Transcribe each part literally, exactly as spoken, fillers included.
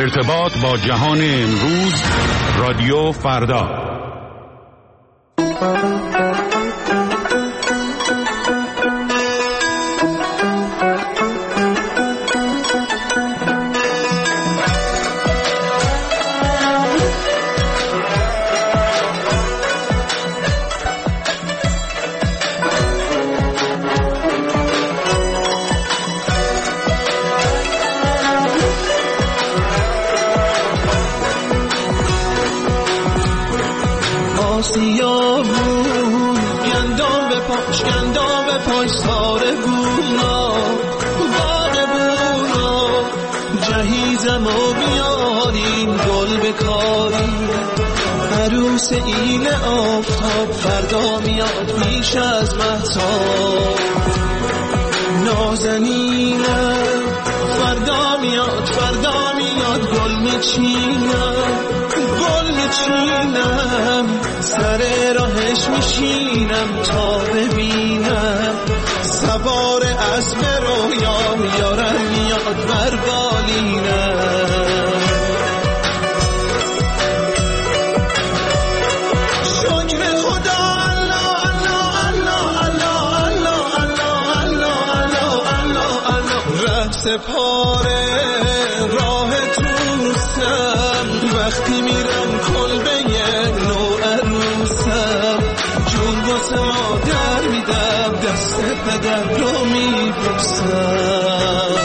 ارتباط با جهان امروز، رادیو فردا. این آفتاب فردا میاد پیش از مهتاب، نازنینم فردا میاد، فردا میاد گل میچینم، گل میچینم، سر راهش میشینم تا ببینم، سوار اسب رویام یارم میاد بر بالینم. سپاره راه توسم، وقتی میرم کلبه نو عروسم، جون واسه مادر میدم، دست پدر رو میبوسم.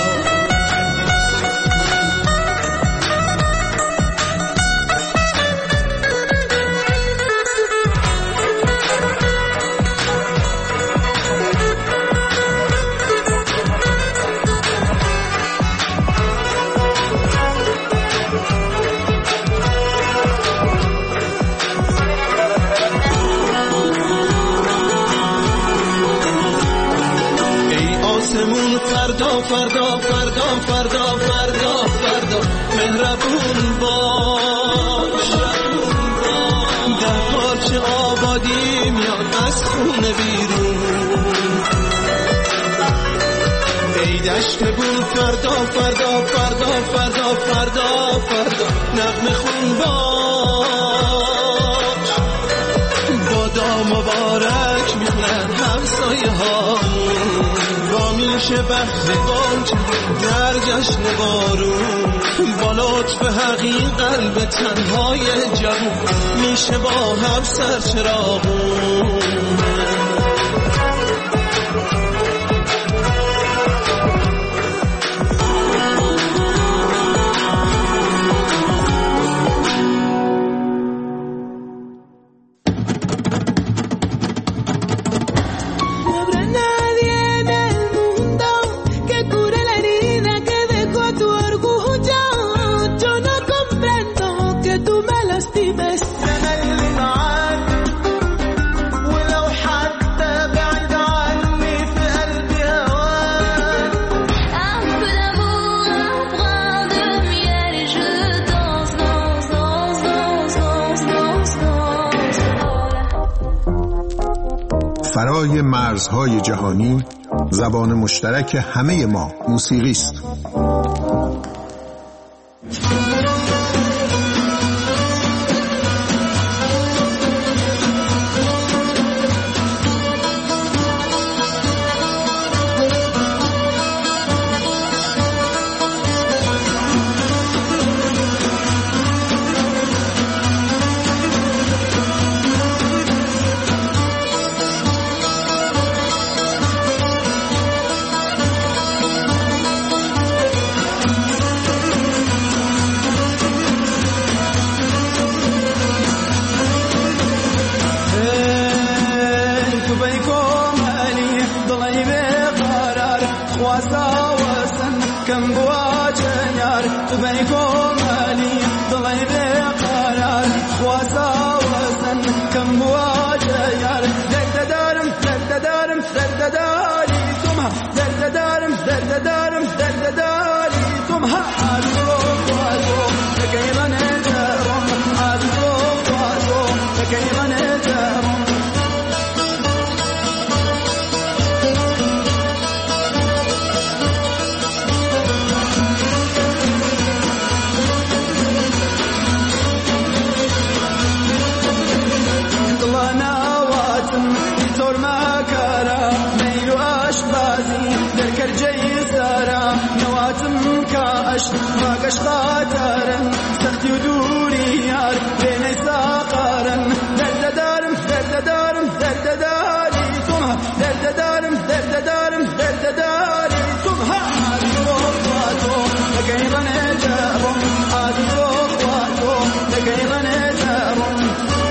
فردا فردا فردا فردا فردا فردا مهربون باش، در پارچه آبادی میاد از خونه بیرون. ای دشت گل فردا فردا فردا فردا فردا فردا نغمه خون باش، بادا مبارک میخونن همسایه هامون، میشه بحث بانج در جشن بارون، با لطف حقیق قلب تنهای جوون میشه با هم سرچراغون. فرای مرزهای جهانی، زبان مشترک همه ما موسیقی است. باش باقش قاترن سختی و دوری یار بینی ساقارن درد دارم درد دارم درد داری توم درد دارم درد دارم درد داری توم ها تو تو لگیرن جابم آدی تو تو لگیرن جابم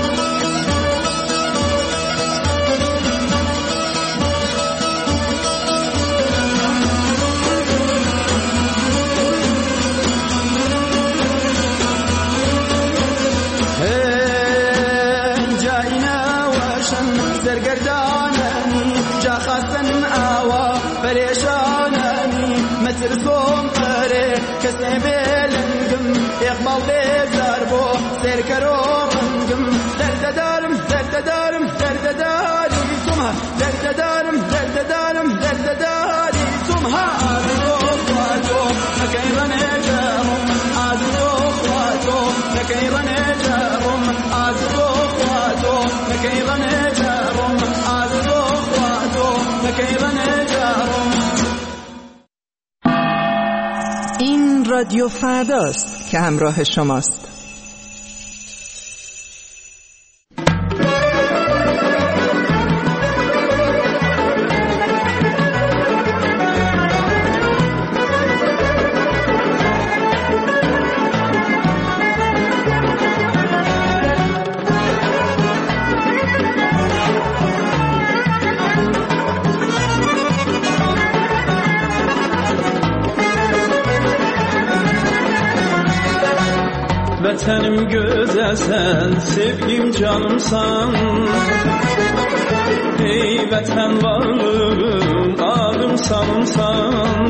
سرگردانانی جا خواستن آوا پریشانانی مترسوم قره کسی بلنگم اقبال بیزار بو سرکرو منگم درد دارم درد دارم درد داری تومها درد دارم درد دارم درد داری تومها آدو خواتو نکیرن جارم آدو خواتو نکیرن جارم آدو خواتو نکیرن جارم آدو خواتو نکیرن جارم. این رادیو فرداست که همراه شماست. Vətənim gözəlsən, sevgim canımsan. Ey vətən varlığım, adım sanımsan.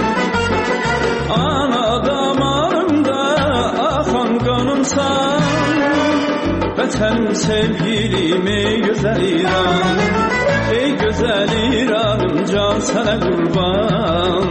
Ana damarımda axan qanımsan. Vətənim sevgilim, ey gözəl İran. Ey gözəl İranım, can sənə qurban.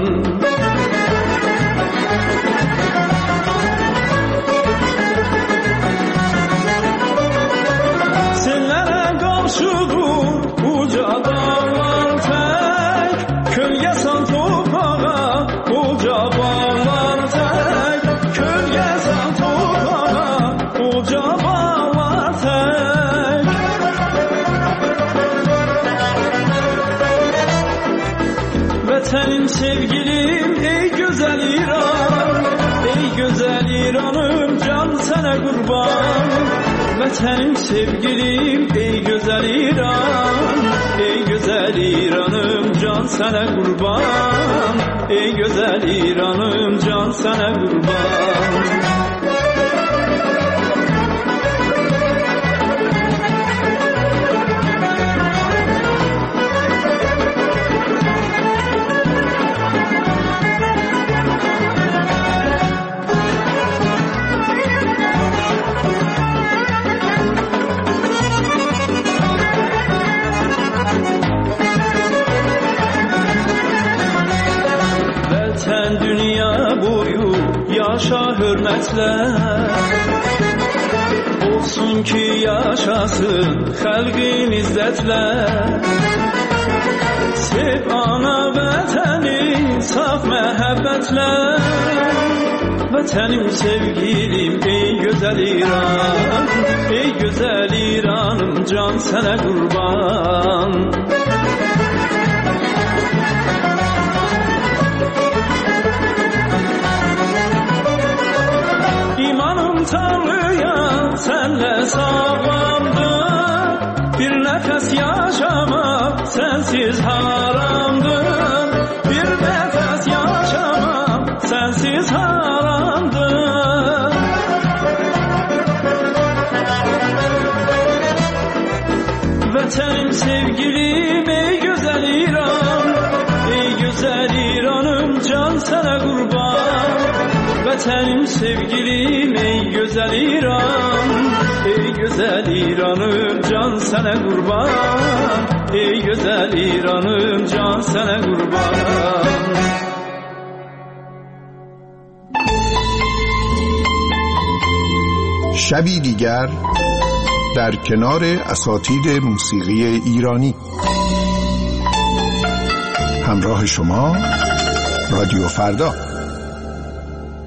Uca dağlar tek, kölge san toprağa. Uca bağlar tek, kölge san toprağa. Uca bağlar tek. Vətənim sevgilim, ey gözəl İran. Ey gözəl İranım, can sənə qurban. Vətənim sevgilim, ey gözəl İran. Ey gözəl İranım, can sənə qurban. Ey gözəl İranım, can sənə qurban. Yaşa hürmetlə, olsun ki yaşasın xalqin izzətlə. Sev ana vətəni, saf məhəbbətlə. Vətənim sevgilim, ey gözəl İran. Ey gözəl İranım, can sənə qurban. Tanrıya senle sağlamdır. Bir nefes yaşamak sensiz haramdır. Bir nefes yaşamak sensiz haramdır. Vətənim sevgilim, ey güzel İran. Ey güzel İranım, can sana kurban. Vətənim sevgilim, ey güzel İran. Ey güzel İranım, can sana kurban. Ey güzel İranım, can sana kurban. شبی دیگر در کنار اساتید موسیقی ایرانی. همراه شما رادیو فردا.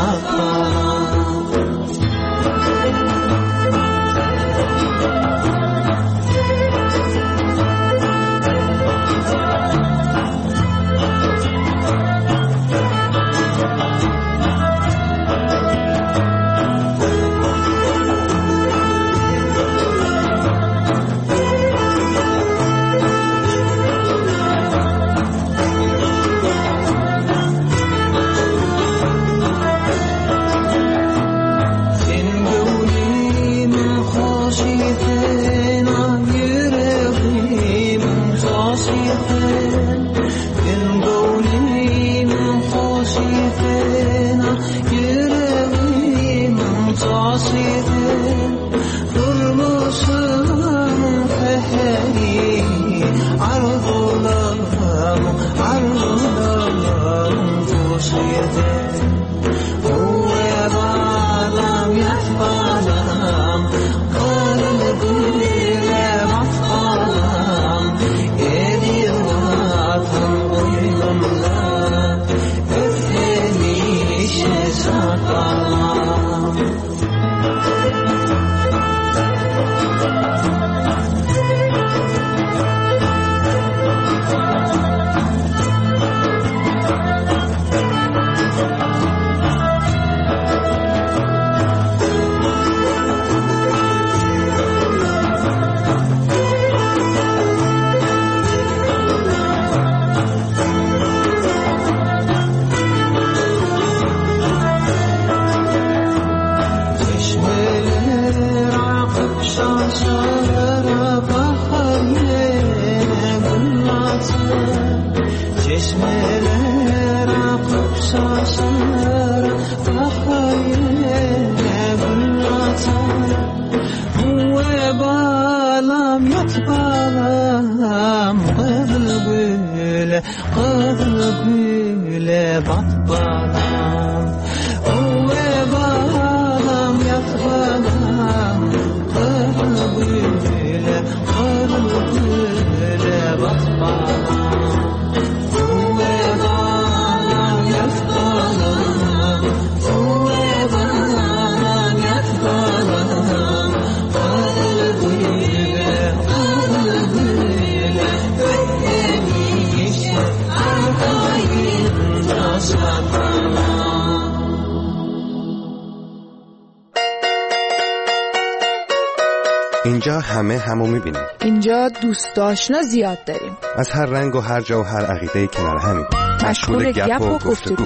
اینجا همه همو میبینیم. اینجا دوست آشنا زیاد داریم. از هر رنگ و هر جا و هر عقیده‌ای کنار همیم. مشغول گپ و گفتگو.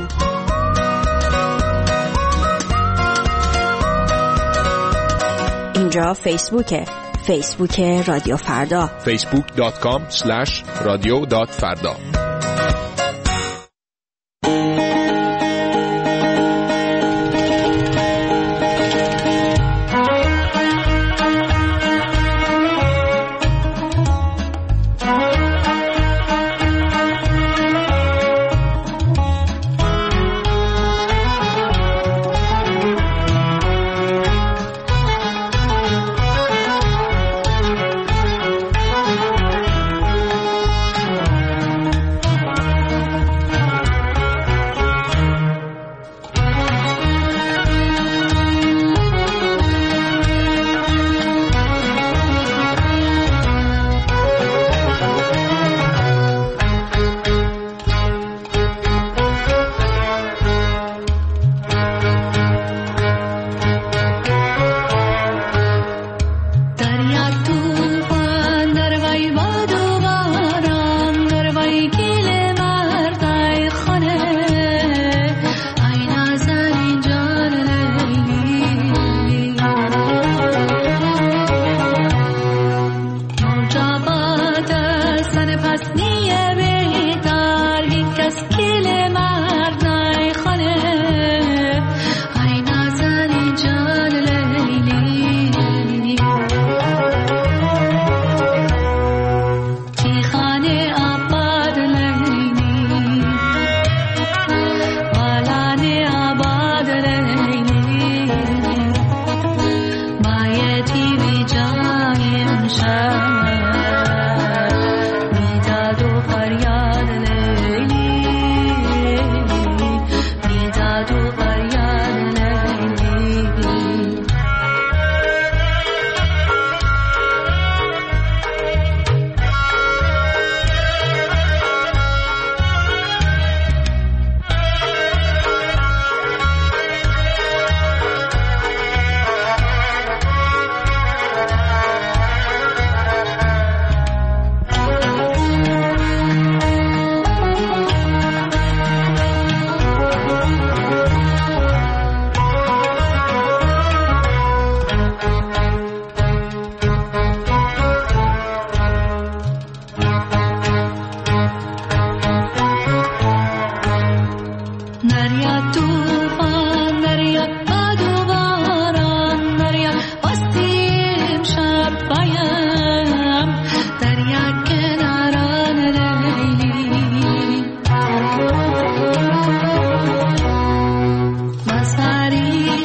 اینجا فیسبوکه. فیسبوک رادیو فردا. فیسبوک دات کام اسلش رادیو دات فردا.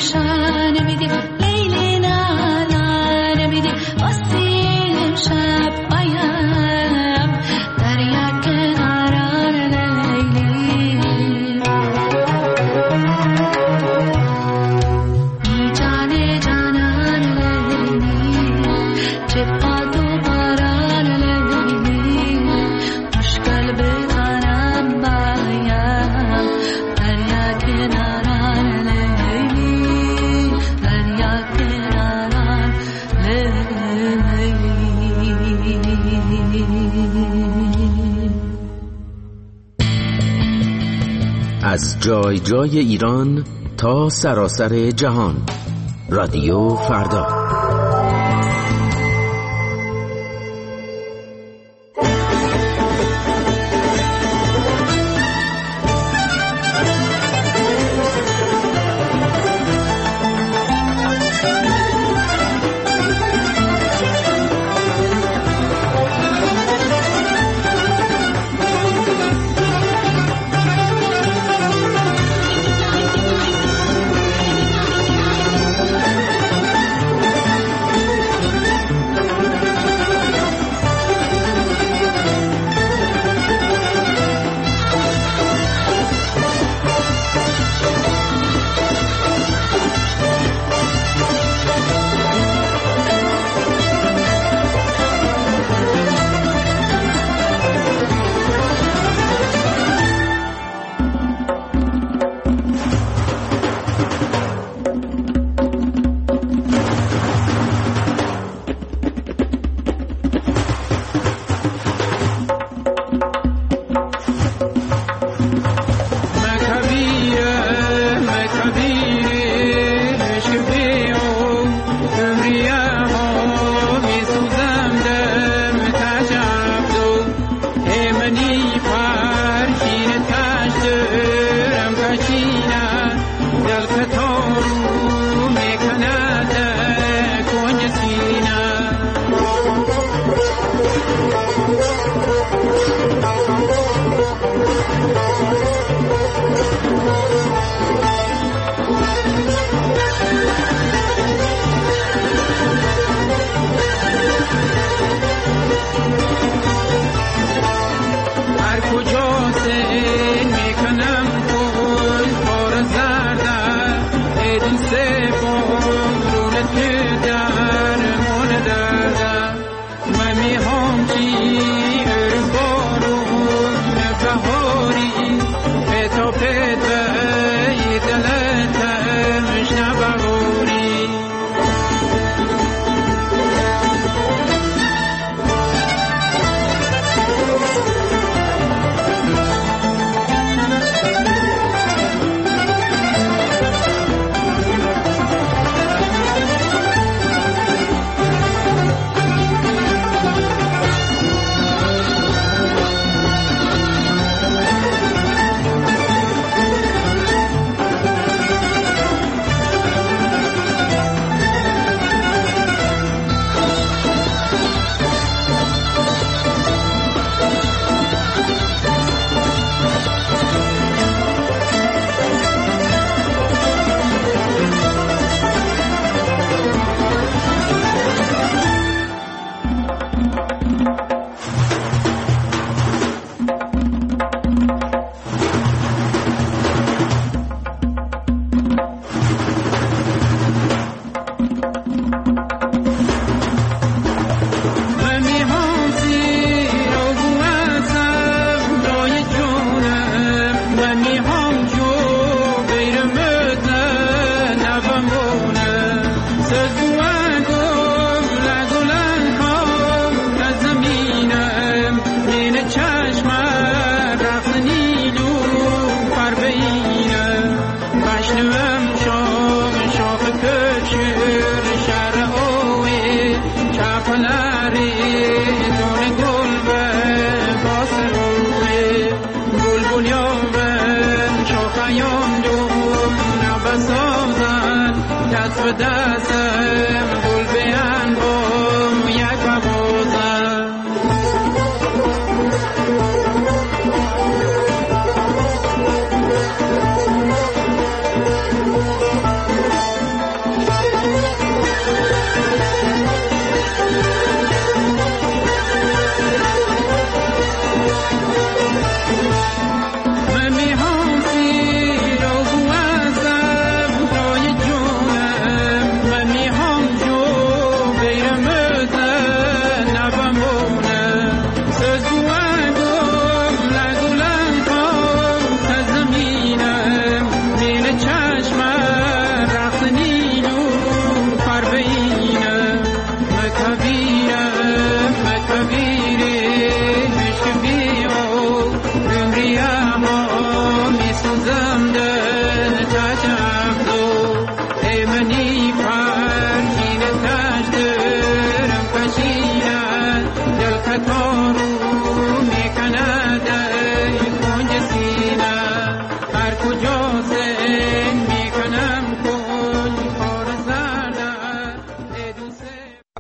از جای جای ایران تا سراسر جهان، رادیو فردا.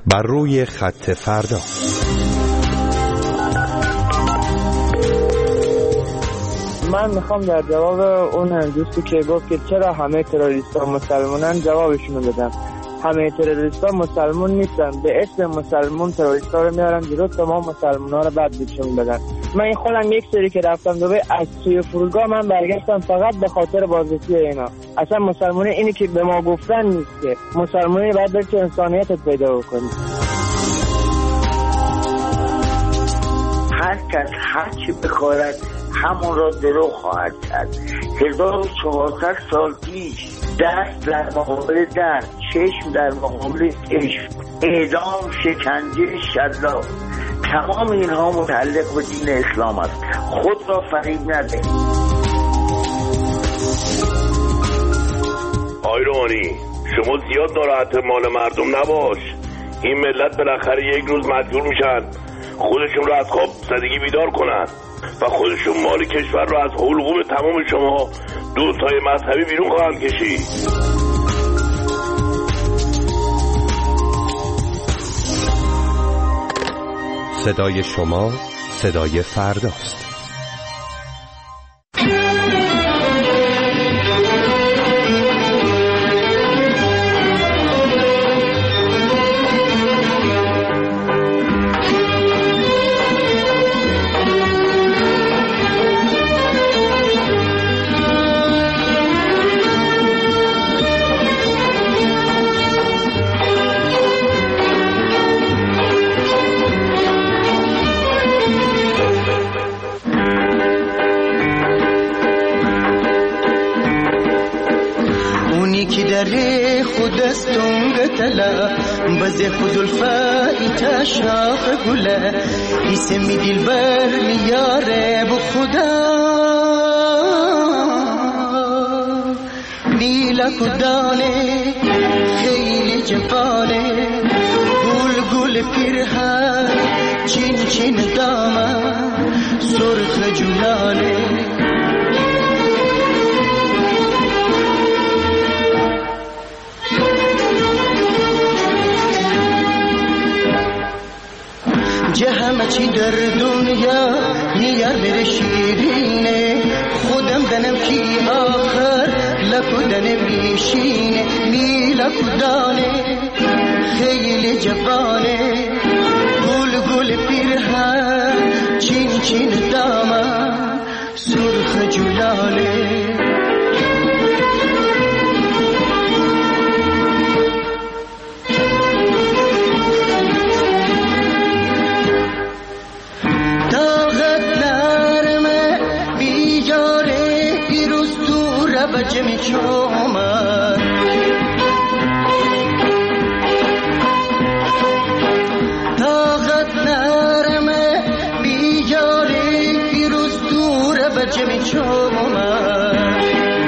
بر روی خط فردا. من میخوام در جواب اون دوستی که گفت که چرا همه تروریست‌ها مسلمانن جوابشونو بدم. همه تروریست‌ها مسلمان نیستن، به اسم مسلمان تروریست‌ها رو میارن جلو تا ما مسلمان‌ها رو بعد بهشون بدن. من خودم یک سری که رفتم دبی از توی فرودگاه من برگشتم فقط به خاطر بازرسی اینا. اصلا مسلمانی اینی که به ما گفتن نیست، که مسلمانی باید بر که انسانیتت پیدا بکنی. هر کس هر چی بخواهد همون را درو خواهد کرد. هزار و چهارصد سال پیش دست در مقابل دست، چشم در مقابل چشم، اعدام، شکنجه، شلاق، تمام اینها متعلق به دین اسلام است. خود را فریب نده. آی روحانی، شما زیاد ناراحت مال مردم نباش. این ملت بالاخره یک روز مجبور میشن خودشون رو از خواب زدگی بیدار کنن و خودشون مال کشور رو از حلقوم تمام شما دوستای مذهبی بیرون خواهند کشید. صدای شما صدای فرداست. بزه خزلفای تشاق گله اسمی دلبر میاره بخدا میلا کدانه خیلی جفانه گل گل پیرهن چین چین دامه سرخ جولانه همه چی در دنیا نیار بره شیرینه خودم دنم کی آخر لکدن میشینه میلا کدانه خیلی جوانه گل گل پیرهن چین چین دامه سرخ جولانه بچمی چومر طاقت نرمه بیجاری پیروز دور بچمی چومر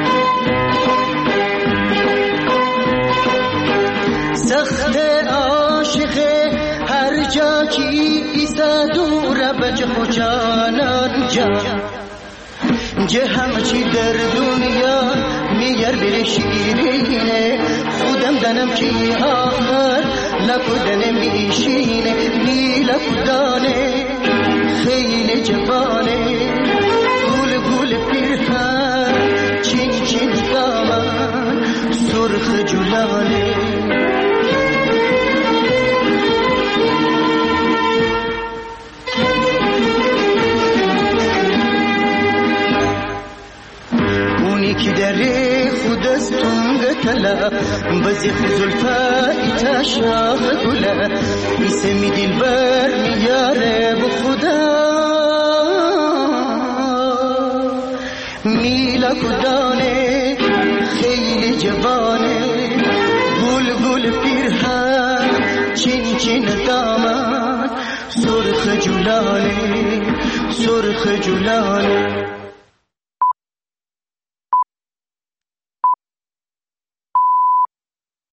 سخت عاشق هر جا کی ایسا دور بچ خوشانان جا جه همه چی در دنیا میگر بره شیرینه خودم دنم کی آخر لکدن میشینه میلا کدانه خیلی جوانه گل گل پیرهن چین چین دامن سرخ جولانه کی دره خود از تونگ تلا بزی خزلفای تشاق گله اسمی دلبر میاره بخدا میلا کدانه خیلی جوانه گل گل پیرهن چین چین دامن سرخ جولانه سرخ جولانه